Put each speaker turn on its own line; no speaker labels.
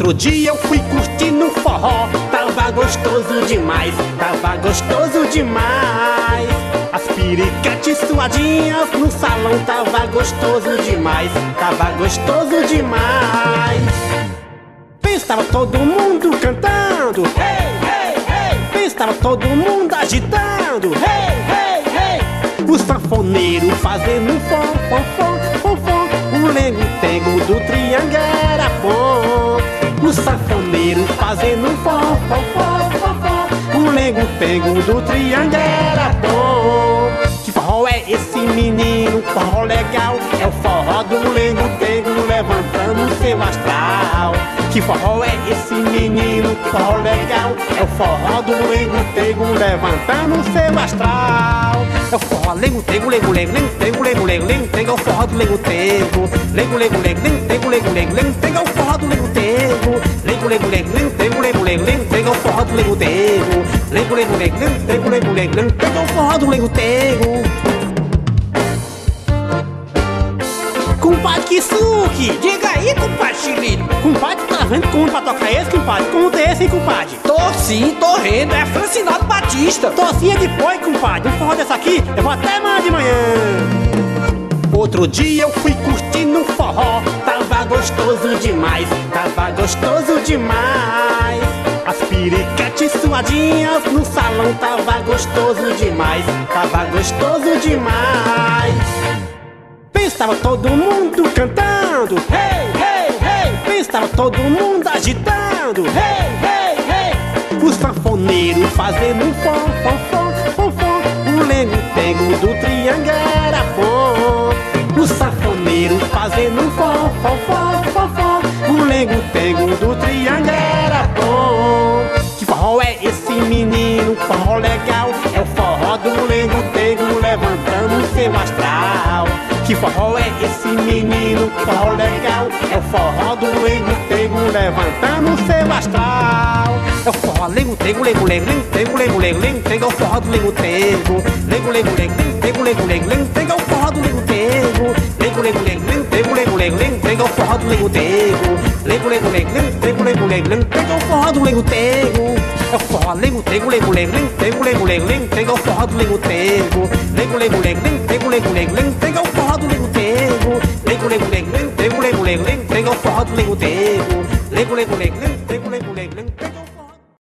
Outro dia eu fui curtindo um forró, tava gostoso demais, tava gostoso demais. As piriquetes suadinhas no salão, tava gostoso demais, tava gostoso demais. Estava todo mundo cantando, hey, hey, hey. Estava todo mundo agitando, hey, hey, hey. O sanfoneiro fazendo um fom, fom, fom, fom, fom. O lengo-tengo do Triangarapom. O sanfoneiro fazendo um fom, fom, fom, fom, fom. O lengo-tengo do Triangarapom. Que forró é esse menino, forró legal. É o forró do lengo-tengo levantando o seu astral. Que forró é esse menino, forró legal. É o forró do lengo-tengo levantando o seu astral. É o forró lengo-tengo, lengo-lengo, lengo-tengo, lengo-lengo, lengo-tengo. É o forró do lengo-tengo. Lengo-lengo, lengo-tengo, lengo-lengo, lengo-tengo. É o forró do lengo-tengo. Lengo-lengo, lengo-tengo, lengo-lengo, lengo-tengo. É o forró do lengo-tengo. Lengo-lengo, lengo-tengo, lengo-lengo, lengo-tengo. É o forró do lengo-tengo. Compadre Kisuke, diga aí, compadre Chilino. Compadre, tá vendo como pra tocar esse, compadre? Como tem esse, hein, compadre?
Tô sim, tô rendo, é Francinado Batista.
Tocinha de boi, compadre. Um forró dessa aqui, eu vou até amanhã de manhã. Outro dia eu fui curtindo um forró, tava gostoso demais, tava gostoso demais. As piriquetes suadinhas no salão, tava gostoso demais, tava gostoso demais. Estava todo mundo cantando, hey, hey, hey. Estava todo mundo agitando, hey, hey, hey. O sanfoneiro fazendo um fom, fom, fom, fom, fom. O lengo-tengo do Triangarapom. O sanfoneiro fazendo um fom, fom, fom, fom, fom. O lengo-tengo do Triangarapom. Que forró é esse menino, forró legal. É o forró do lengo-tengo levantando o seu astral. Que forró é esse menino, forró legal. É o forró do lengo-tengo levantando o seu astral. É o forró lengo-tengo, lengo-lengo, lengo-tengo, lengo-lengo, lengo-tengo. É o forró do lengo-tengo. Lengo-lengo, lengo-tengo, lengo-lengo, lengo-tengo. É o forró do lengo-tengo. Lengo-lengo, lengo-tengo, lengo-lengo, lengo-tengo. É o forró do lengo-tengo. Lengo-lengo, lengo-tengo, lengo-lengo, lengo-tengo. É o forró do lengo-tengo. É o forró lengo-tengo, lengo-lengo, lengo-tengo, lengo-lengo, lengo-tengo. É o forró do lengo-tengo. Lengo-lengo, lengo-tengo, lengo-lengo, lengo-tengo. É o forró do lengo-tengo. Lengo-lengo, lengo-tengo, lengo-lengo, lengo-tengo. É o forró do lengo-tengo. Lengo-lengo, lengo